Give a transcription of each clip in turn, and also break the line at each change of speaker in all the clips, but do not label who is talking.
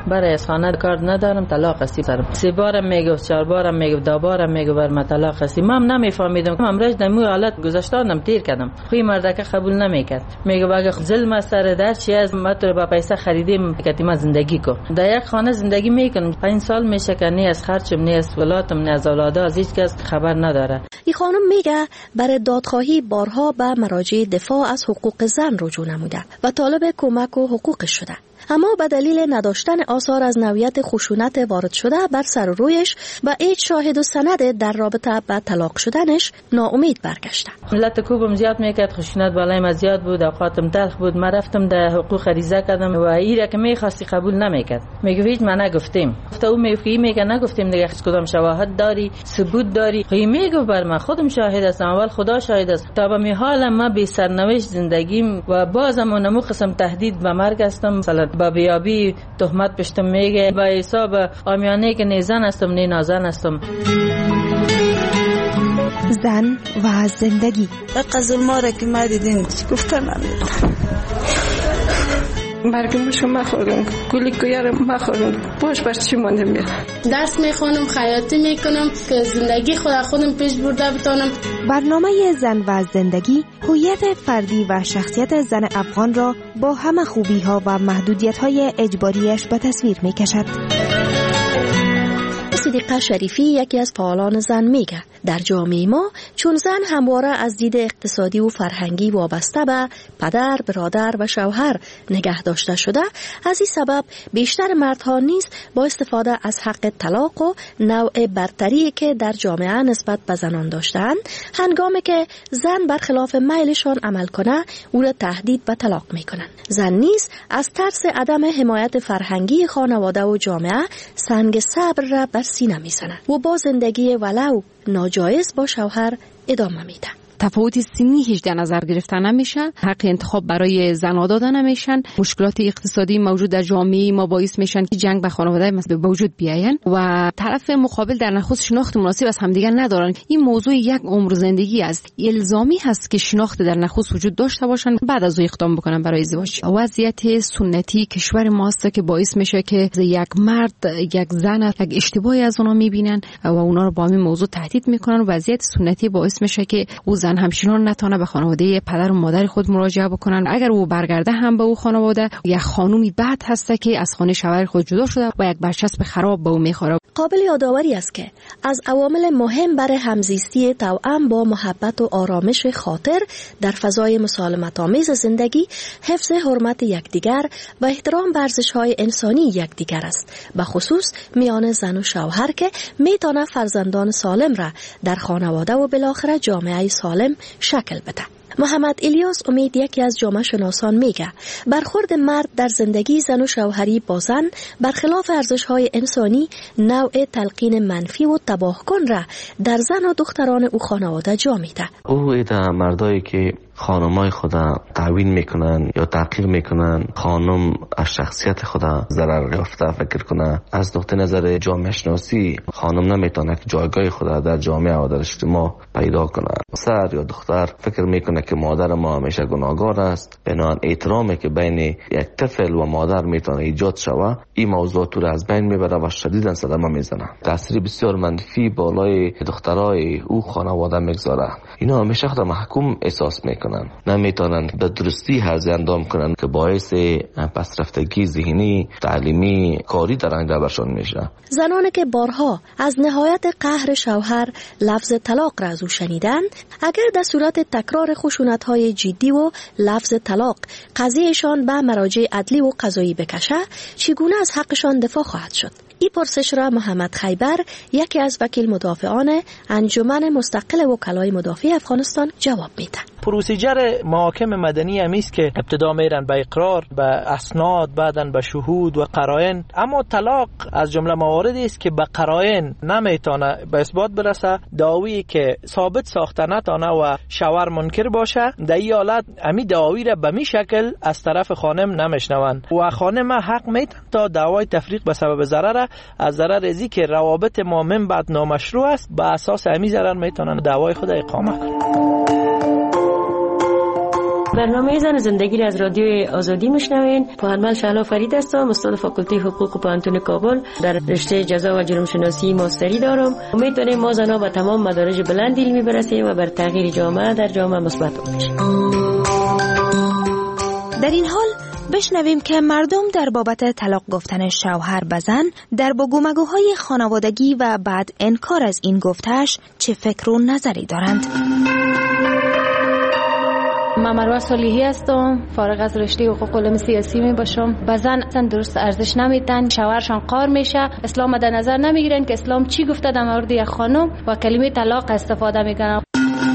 برای از خانه کار ندارم، طلاق هستی سرم. 3 بارم میگفت، 4 بارم میگفت، 2 بارم میگفت بر من طلاق هستی. من نمیفهمیدم، امروز دمو حالت گذاشتم تیر کردم. خوی مردک قبول نمیکرد. میگه اگه ظلم سر در چی از ما تو با پیسه خریدیم که ما زندگی کو. در یک خانه زندگی میکنم. 5 سال میشه که نه از خرچم، نه از ولاتم، نه از اولادا از هیچ کس خبر نداره.
این خانم میگه برای دادخواهی بارها به مراجع دفاع از حقوق زن رجوع نموده و طالب کمک و حقوقش شده. اما به دلیل نداشتن آثار از نوعیت خشونت وارد شده بر سر و رویش و هیچ شاهد و سند در رابطه با طلاق شدنش ناامید برگشته.
ملت کوبم زیاد میکرد، خشونت بالای ما زیاد بود، اوقاتم تلخ بود. من رفتم در حقوق ریزه کردم و ایره که میخواستی قبول نمیکرد. میگه هیچ من نگفتیم. گفت او میگه نگفتیم دیگه. کدام شواهد داری؟ ثبوت داری؟ میگه بر من خودم شاهد هستم، اول خدا شاهد است. تا به می حال ما بی سرنوشت زندگیم و بازم اونمو قسم تهدید به مرگ هستم. مثلا با بیابی تهمت پشتم میگه، با حساب آمیانه که نیزن هستم، نه نازن هستم.
زن و زندگی.
ظلم را که ما دیدیم گفتن نمیدونم.
مرگم شما خورم، گلی کویارم ما خورم، باش بر چی مانده میاد.
درس میخونم، خیاطی میکنم که زندگی خودم پیش برده بتونم.
برنامه زن و زندگی هویت فردی و شخصیت زن افغان را با همه خوبی ها و محدودیت های اجباریش به تصویر میکشد.
صدیقه شریفی یکی از فعالان زن میگه در جامعه ما چون زن همواره از دید اقتصادی و فرهنگی وابسته به پدر، برادر و شوهر نگه داشته شده، از این سبب بیشتر مردها نیز با استفاده از حق طلاق و نوع برتری که در جامعه نسبت به زنان داشتند، هنگامی که زن برخلاف میلشان عمل کنه او را تهدید به طلاق میکنند. زن نیز از ترس عدم حمایت فرهنگی خانواده و جامعه سنگ صبر را بر سینه میزنند و با زندگی ولو ناجایز با شوهر ادامه میده.
تفاوت سنی هیچ در نظر گرفته نمیشه، حق انتخاب برای زن‌ها داده نمیشن، مشکلات اقتصادی موجود در جامعه ما باعث میشن که جنگ به خانواده مثلا به وجود بیاین و طرف مقابل در نخست شناخت مناسب از همدیگر ندارن. این موضوع یک عمر زندگی است، الزامی هست که شناخت در نخست وجود داشته باشن بعد از او اقدام بکنن برای ازدواج. وضعیت سنتی کشور ما است که باعث میشه که یک مرد یک زن یک اشتباهی از اونها میبینن و اونا رو با همین موضوع تهدید میکنن. وضعیت سنتی باعث میشه که او زن همچنان نتونه به خانواده پدر و مادر خود مراجعه بکنن. اگر او برگرده هم به او خانواده یک خانومی بد هست که از خانه شوهر خود جدا شده و یک برچسب خراب به او میخوره.
قابل یادآوری است که از عوامل مهم برای همزیستی توأم با محبت و آرامش خاطر در فضای مسالمت‌آمیز زندگی حفظ حرمت یکدیگر و احترام به ارزش‌های انسانی یکدیگر است، به خصوص میان زن و شوهر که میتونه فرزندان سالم را در خانواده و بالاخره جامعه سالم شکل بده. محمد الیاس امید یکی از جامعه شناسان میگه برخورد مرد در زندگی زن و شوهری با زن برخلاف ارزش‌های انسانی نوع تلقین منفی و تباهکن را در زن و دختران او خانواده جا میده.
او ایده مردایی که خانمای خدا تعوین میکنن یا تحقیر میکنن، خانم از شخصیت خدا ضرر یافته فکر کنه. از نقطه نظر جامعه شناسی خانم نمیتونه که جایگاه خدا در جامعه و در اجتماع پیدا کنه. پسر یا دختر فکر میکنه که مادر ما همیشه گناهکار است، بنابراین احترامی که بین یک طفل و مادر میتونه ایجاد شود این موضوع تو از بین میبره و شدیداً صدمه میزنه. تاثیر بسیار منفی بالای دخترای او خانواده میگذاره. اینا همیشه خود محکوم احساس میکنن، نمیتونن به درستی هرزی اندام کنن که باعث پسرفتگی ذهنی، تعلیمی، کاری در آینده برشان میشه.
زنانی که بارها از نهایت قهر شوهر لفظ طلاق را از او شنیدند، اگر در صورت تکرار خشونت‌های جدی و لفظ طلاق قضیهشان به مراجع عدلی و قضایی بکشه، چگونه از حقشان دفاع خواهد شد؟ این پرسش را محمد خیبر یکی از وکیل مدافعان انجمن مستقل وکلای مدافع افغانستان جواب میده.
پروسیجر محاکم مدنی همیست که ابتدا میرن به اقرار، به اسناد، بعدن به شهود و قرائن. اما طلاق از جمله مواردی است که به قرائن نمیتونه به اثبات برسه، دعوی که ثابت ساخته نتونه و شوهر منکر باشه. در این حالت امی دعوی را به می شکل از طرف خانم نمیشنون و خانم حق میتونه تا دعوای تفریق به سبب ضرر از ضرر ازی که روابط ما من بعد نامشروع است به اساس امی ضرر میتونن دعوای خود اقامه کنن.
برنامه زن زندگی از رادیو آزادی میشنوین. پوهنمند شهلا فرید هستم، استاد فاکولته حقوق پانتون کابل، در رشته جزا و جرم شناسی ماستری دارم. امید داریم ما زنها به تمام مدارج بلند علمی برسیم و بر تغییر جامعه در جامعه مثبت باشیم.
در این حال بشنویم که مردم در بابت طلاق گفتن شوهر به زن در بگومگوهای خانوادگی و بعد انکار از این گفتش چه فکر و نظری دارند.
من مروه صالحی هستم، فارغ از رشته حقوق علوم سیاسی می باشم. بزن درست ارزش نمیدن، شوهرشان قار میشه. اسلام در نظر نمیگیرن که اسلام چی گفته در مورد یک خانم و کلمه طلاق استفاده میکنن.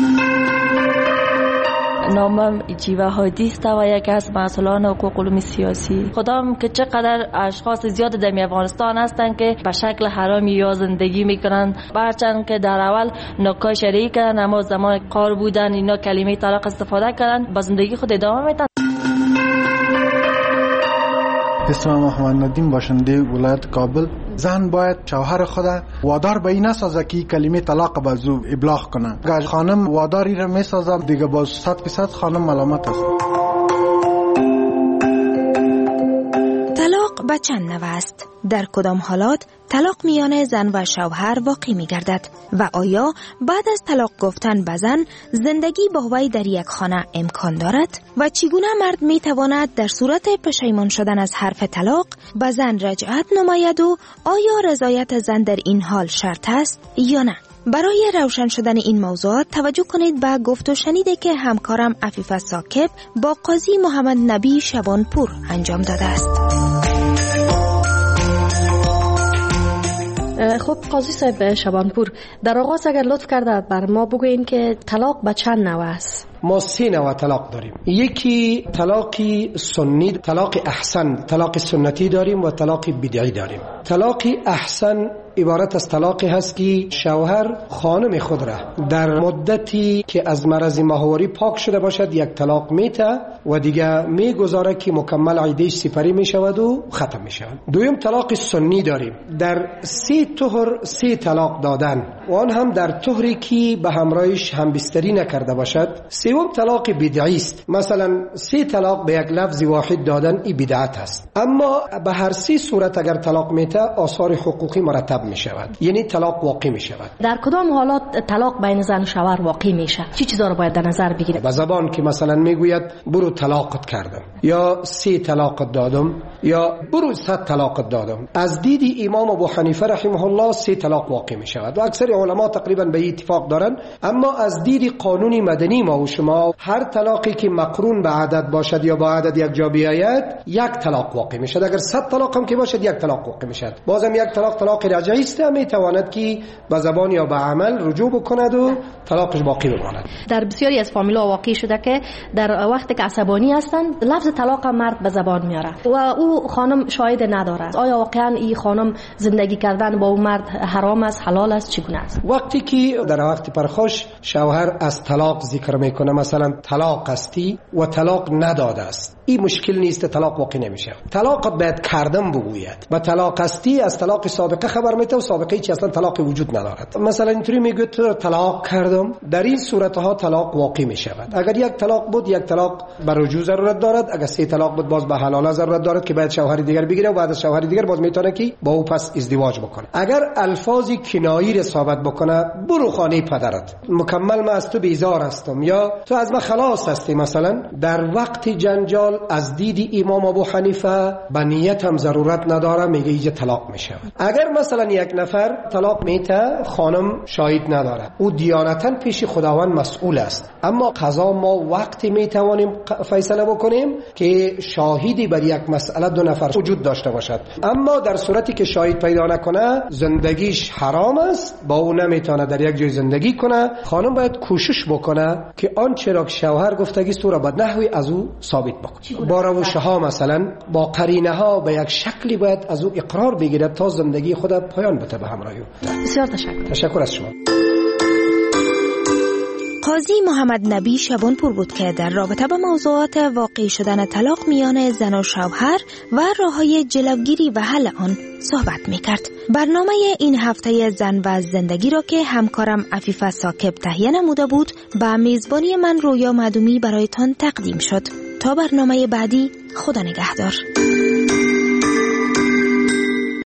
نامم جیوه هادی است و یکی از مسئولان حقوق علوم سیاسی. خدام که چقدر اشخاص زیاد در افغانستان هستند که به شکل حرامی یا زندگی میکنن، برچند که در اول نکاح شرعی کردن اما زمان قار بودن اینا کلمه طلاق استفاده کردن، با زندگی خود ادامه میدن.
اسمم محمد ندیم، باشنده ولایت کابل. زن باید شوهر خود وادار به این نسازه که کلمه طلاق به زو ابلاغ کنه. اگر خانم واداری را میسازه دیگه باز 100% خانم ملامت است.
طلاق به چند نوع است؟ در کدام حالات طلاق میان زن و شوهر واقع می گردد و آیا بعد از طلاق گفتن به زن زندگی با وی در یک خانه امکان دارد و چگونه مرد می تواند در صورت پشیمان شدن از حرف طلاق به زن رجعت نماید و آیا رضایت زن در این حال شرط است یا نه؟ برای روشن شدن این موضوعات توجه کنید به گفت و شنیده که همکارم عفیفه ساکب با قاضی محمد نبی شبانپور انجام داده است.
خب قاضی صاحب شبانپور، در آغاز اگر لطف کرده بر ما بگوین که طلاق به چند نوع است؟
ما 3 نوع طلاق داریم. یکی طلاقی سنی، طلاق احسن، طلاق سنتی داریم و طلاق بدعی داریم. طلاق احسن عبارت از طلاقی هست که شوهر خانم خود را در مدتی که از مرض ماهواری پاک شده باشد یک طلاق میته و دیگه میگذاره که مکمل عیدهش سپری میشود و ختم میشود. دویم طلاق سنی داریم، در 3 طهر 3 طلاق دادن و آن هم در طهری که به همراهش همبستری نکرده باشد. سوم طلاق بدعی است، مثلا 3 طلاق به یک لفظ واحد دادن این بدعت است. اما به هر 3 صورت اگر طلاق میته آثار حقوقی مرتب می شود، یعنی طلاق واقع می شود.
در کدام حالات طلاق بین زن و شوهر واقع میشه؟ چی چیزا رو باید در نظر بگیریم؟
به زبان که مثلا میگوید برو طلاقت کردم یا 3 طلاقت دادم یا برو 100 طلاقت دادم، از دید امام ابو حنیفه رحمه الله 3 طلاق واقع می شود و اکثر علما تقریبا به این اتفاق دارن. اما از دید قانونی مدنی ما و شما هر طلاقی که مقرون به عدد باشد یا با عدد یک جا بیاید 1 طلاق واقع می شود. اگر 100 طلاق هم که باشد 1 طلاق واقع می شود. بازم 1 طلاق رجعی است، می تواند که به زبان یا به عمل رجوع بکند و طلاقش باقی بماند.
در بسیاری از فامیل‌ها واقع شده که در وقتی که عصبانی هستند لفظ طلاق مرد به زبان میاره و او خانم شاهد نداره. آیا واقعا این خانم زندگی کردن با اون مرد حرام است، حلال است، چگونه است؟
وقتی که در وقت پرخوش شوهر از طلاق ذکر میکنه، مثلا طلاق استی و طلاق نداده است، این مشکل نیست، طلاق واقع نمیشه. طلاق باید کردم بگوید و طلاق استی از طلاق سابقه خبر میده و سابقه چی اصلا طلاق وجود ندارد. مثلا اینطوری میگه تو طلاق کردم، در این صورتها طلاق واقع میشود. اگر 1 طلاق بود 1 طلاق بر رجوع ضرورت دارد، اگر 3 طلاق بود باز به حلاله ضرورت دارد که باید شوهر دیگر بگیره و بعد از شوهر دیگر باز میتونه که با او پس ازدواج بکنه. اگر الفاظی کنایی را ثابت بکنه برو خانه پدرت، مکمل من از تو بیزار هستم یا تو از من خلاص هستی، مثلا در وقت جنجال از دید امام ابو حنیفه به نیت هم ضرورت نداره، میگه اینجا طلاق میشه. اگر مثلا 1 نفر طلاق میته خانم شاهد نداره، او دیانتا پیش خداوند مسئول است، اما قضا ما وقتی میتوانیم فیصله بکنیم که شاهدی بر یک مسئله 2 نفر وجود داشته باشد. اما در صورتی که شاهد پیدا نکنه زندگیش حرام است، با او نمیتونه در یک جای زندگی کنه. خانم باید کوشش بکنه که آنچه را شوهر گفتگی است را به نحوی از او ثابت بکنه. با روش ها مثلا با قرینه ها به یک شکلی باید از او اقرار بگیرد تا زندگی خود پایان بده به همراه او.
بسیار تشکر
از شما.
قاضی محمد نبی شبانپور بود که در رابطه با موضوعات واقع شدن طلاق میان زن و شوهر و راه‌های جلوگیری و حل آن صحبت می‌کرد. برنامه این هفته زن و زندگی را که همکارم عفیفه ثاقب تهیه نموده بود به میزبانی من رویا معدومی برایتان تقدیم شد. تا برنامه بعدی، خدا نگهدار.